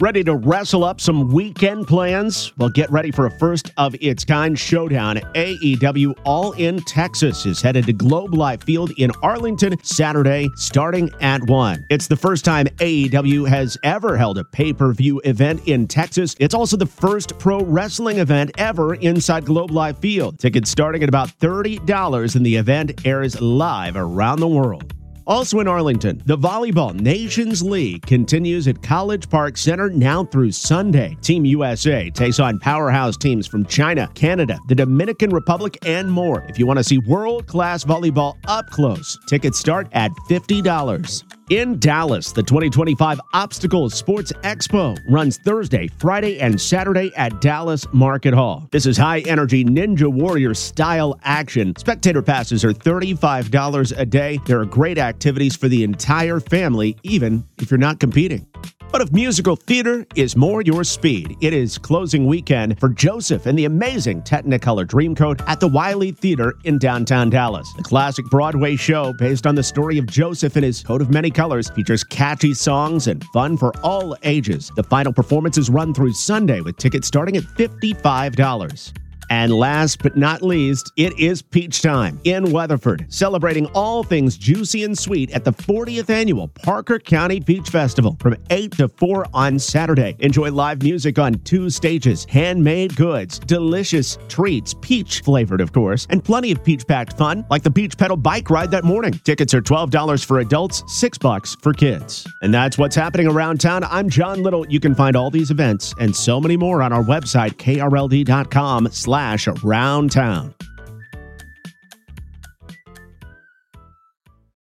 Ready to wrestle up some weekend plans? Well, get ready for a first-of-its-kind showdown. AEW All in Texas is headed to Globe Life Field in Arlington Saturday, starting at 1. It's the first time AEW has ever held a pay-per-view event in Texas. It's also the first pro wrestling event ever inside Globe Life Field. Tickets starting at about $30, and the event airs live around the world. Also in Arlington, the Volleyball Nations League continues at College Park Center now through Sunday. Team USA takes on powerhouse teams from China, Canada, the Dominican Republic, and more. If you want to see world-class volleyball up close, tickets start at $50. In Dallas, the 2025 Obstacle Sports Expo runs Thursday, Friday, and Saturday at Dallas Market Hall. This is high-energy Ninja Warrior style action. Spectator passes are $35 a day. There are great activities for the entire family, even if you're not competing. But if musical theater is more your speed, it is closing weekend for Joseph and the amazing Technicolor Dreamcoat at the Wiley Theater in downtown Dallas. The classic Broadway show, based on the story of Joseph and his coat of many colors, features catchy songs and fun for all ages. The final performances run through Sunday with tickets starting at $55. And last but not least, it is Peach Time in Weatherford, celebrating all things juicy and sweet at the 40th Annual Parker County Peach Festival from 8 to 4 on Saturday. Enjoy live music on 2 stages, handmade goods, delicious treats, peach-flavored, of course, and plenty of peach-packed fun, like the Peach Pedal bike ride that morning. Tickets are $12 for adults, $6 for kids. And that's what's happening around town. I'm John Little. You can find all these events and so many more on our website, krld.com/around town.